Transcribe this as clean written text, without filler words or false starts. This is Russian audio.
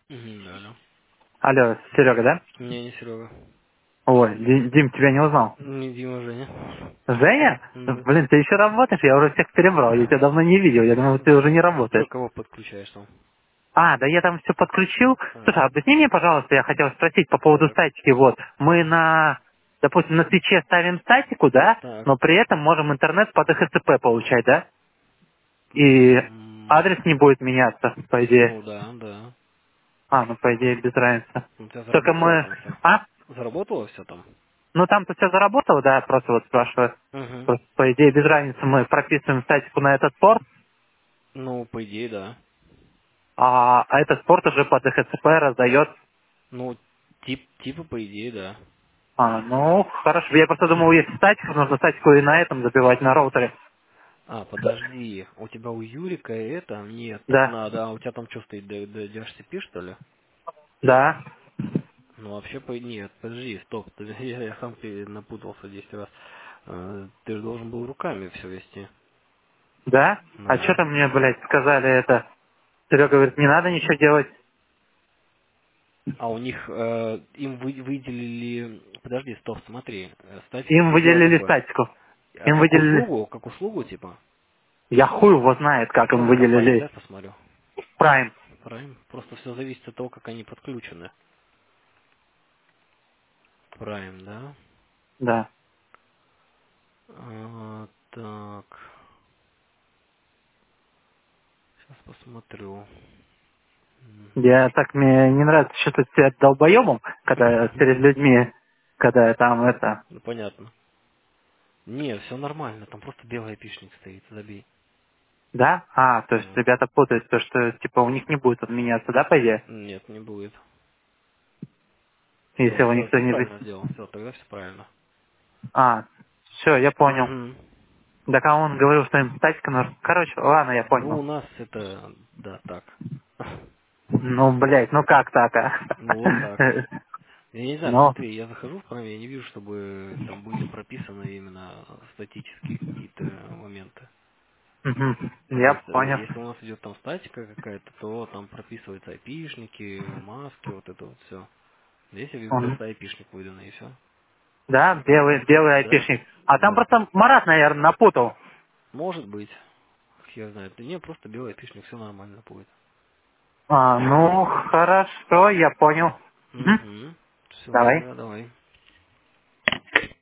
Да, да. Алло, Серега, да? Не, не Серега. Ой, Дим, тебя не узнал. Не Дима, Женя. Женя? Да. Блин, ты еще работаешь? Я уже всех перебрал, я тебя давно не видел, я думал, ты уже не Что, работаешь. кого подключаешь там? А, да я там все подключил. Слушай, А, объясни мне, пожалуйста, я хотел спросить по поводу так, статики. Вот, мы допустим, на свече ставим статику, да, так. но при этом можем интернет по DHCP получать, да? И М, адрес не будет меняться, по идее. Ну да, да. Ну, по идее, без разницы. У тебя Только заработало мы... там все? А? Заработало все там? Ну, там-то все заработало, да, я просто вот спрашиваю. Угу. Просто, по идее, без разницы мы прописываем статику на этот порт, Ну, по идее, да. а этот порт уже по DHCP раздает. Ну, типа по идее, да. Ну, хорошо. Я просто думал, если статику, нужно статику и на этом забивать, на роутере. А, подожди, у тебя у Юрика это? Нет, так Да, надо. А у тебя там что стоит, DHCP, что ли? да, Ну, вообще, нет, подожди, стоп, я сам напутался 10 раз. Ты же должен был руками все вести. да. А что Ну. там мне, блядь, сказали это? Серега говорит, не надо ничего делать. А у них, им выделили, подожди, стоп, смотри, статика Им это дело выделили такое. статику. А Им выделили... как услугу, типа? Я хуй его знает, как им Какая компания, дай выделили. посмотрю. Prime. Prime. Просто все зависит от того, как они подключены. Prime, да? Да. Так, сейчас посмотрю. Я так, мне не нравится чувствовать себя долбоебом, когда перед людьми, когда я там это... Ну, понятно. Не, все нормально, там просто белый опишник стоит, забей. Да? То есть ребята путают то, что типа у них не будет отменяться, да, по идее? Нет, не будет. Если Все, его все, никто ты не... правильно сделал. Все, тогда все правильно. Все, я понял. Мгм. Так а он говорил, что им статика нужна. Короче, ладно, я Ну, у понял. нас это, да, так. Ну, блядь, ну как так, а? Ну, вот так. Я не знаю, Ну, смотри, я захожу в программе, я не вижу, чтобы там были прописаны именно статические какие-то моменты. То я есть, понял. если у нас идет там статика какая-то, то там прописываются айпишники, маски, вот это вот все. Здесь я вижу Мгм. просто айпишник выданный, и все. Да, белый Да? айпишник. А там Да. просто Марат, наверное, напутал. Может быть. Я знаю. Да не, просто белый айпишник, все нормально будет. Ну, хорошо, я понял. Мгм. Угу. Все, Давай. тогда давай.